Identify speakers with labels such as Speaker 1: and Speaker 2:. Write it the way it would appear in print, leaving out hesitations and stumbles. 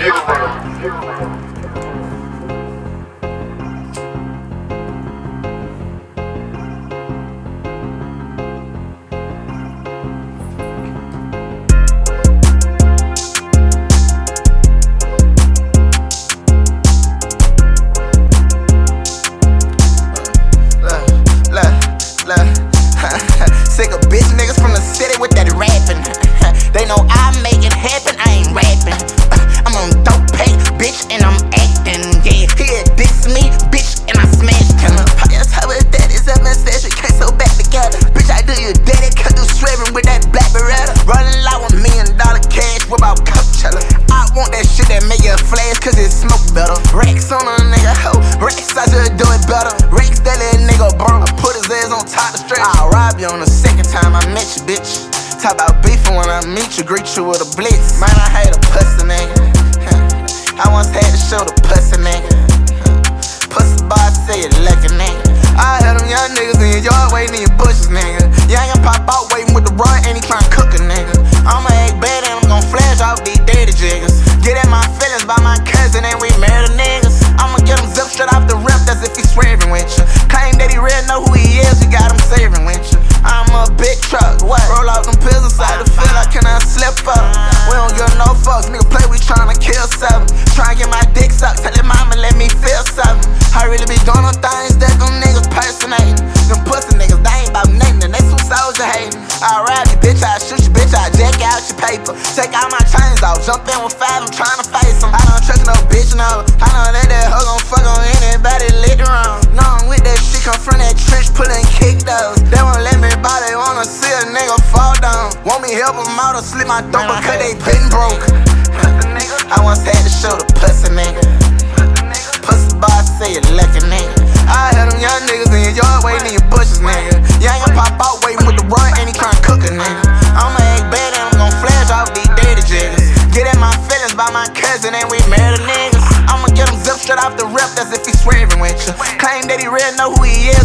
Speaker 1: Sick of bitch niggas from the city with that rapping. They know I make it happen, I ain't rapping. I'm on dope pay, bitch, and I'm acting. Yeah, he had diss me, bitch, and I smashed him. Pious how with that is a message, we can't so back together. Bitch, I do you daddy, cut through swearing with that black beretta. Running loud $1 million cash, what about Coachella? I want that shit that make you flash, cause it smoke better. Racks on a nigga, ho, racks, I should do it better. Racks, that little nigga, bro, I put his ass on top of the stretch. I'll rob you on the second time I met you, bitch. Talk about beefing when I meet you, greet you with a blitz. Man, I hate a pussy nigga. I once had to show the pussy nigga. Pussy boy, say you lucky nigga. I had them young niggas in your yard waiting in your bushes, nigga. Young and pop out waiting with the run and he tryna cook a nigga. I'ma act bad and I'm gon' flash off these dirty jiggers. Get in my feelings by my cousin and we married the niggas. I'ma get him zip straight off the rip, that's if he swerving with you. Claim that he really know who he is, you got him saving with you. I'm a big truck, what? Roll out them pills inside the field, I cannot slip up. We don't give no fucks, nigga play, we tryna kill something. Tryna get my dick sucked, tell your mama let me feel something. I really be doing them things that them niggas personating. Them pussy niggas, they ain't bout nothing, and they some soldier hating. I'll rob you, bitch, I'll shoot you, bitch, I'll jack out your paper. Take all my chains off, jump in with 5, I'm tryna face them. I don't trust no bitch, no. I know that hoe gon' fuck on anybody lit wrong. No, I'm with that shit, come from that trench, pullin' kick those. They won't let me buy, they wanna see a nigga fall down. Want me help them out or slip my throat because they been broke. I once had to show the pussy nigga. Pussy boy, say you lucky nigga. I had them young niggas in your yard waiting in your bushes, nigga. Young and pop out waiting with the run and he tryna cook a nigga. I'ma act bad and I'm gon' flash off these dirty jiggers. Get in my feelings by my cousin and we married the niggas. I'ma get him zip straight off the rip, that's if he swerving with you. Claim that he really know who he is,